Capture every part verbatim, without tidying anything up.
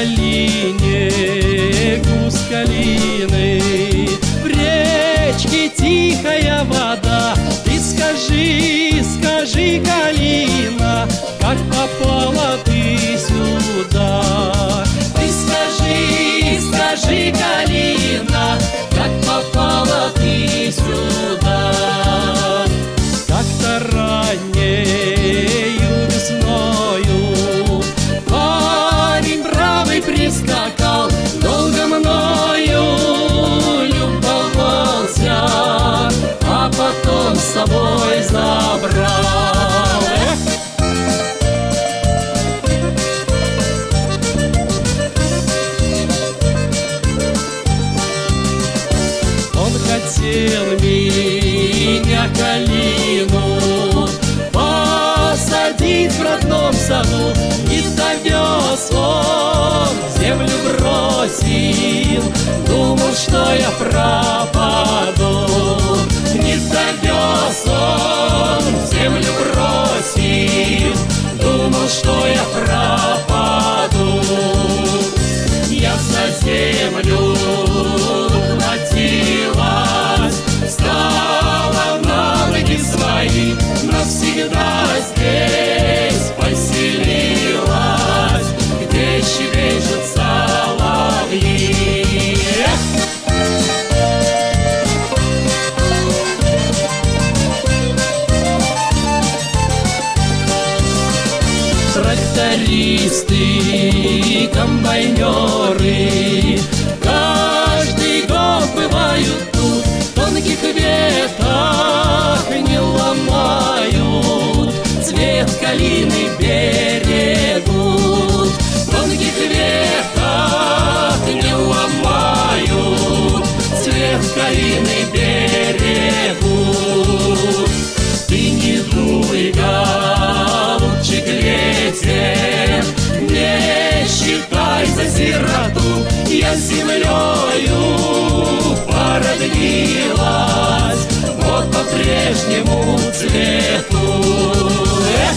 долине куст калины, в речке тихая вода. Ты скажи, скажи, калина, как попала ты сюда? Ты скажи, скажи, калина, как попала ты сюда? Как-то раннею весною парень бравый прискакал, долго мною любовался, а потом с собой забрал. Он хотел меня, калину, посадить в родном саду, не довез он, землю бросил, думал, что я пропаду. Не довез он, землю бросил, думал, что я пропаду. Я за землю хватилась, стала на ноги свои, навсегда здесь поселилась, где щебечут соловьи. Трактористы, комбайнеры каждый год бывают тут, тонких веток не ломают, цвет калины берегут. Тонких веток не ломают, цвет калины берегут. Ты не дуй, голубчик, ветер, не считай за сироту, я землею породнилась, вот по-прежнему цвету. Эх!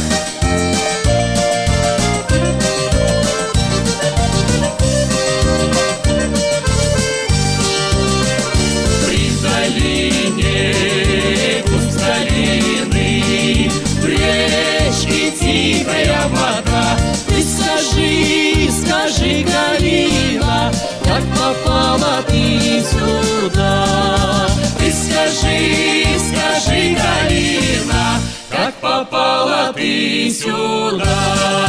При долине куст калины, в речке тихая вода. Ты скажи, скажи, калина, как попала ты сюда? Ты скажи, скажи, калина, как попала ты сюда?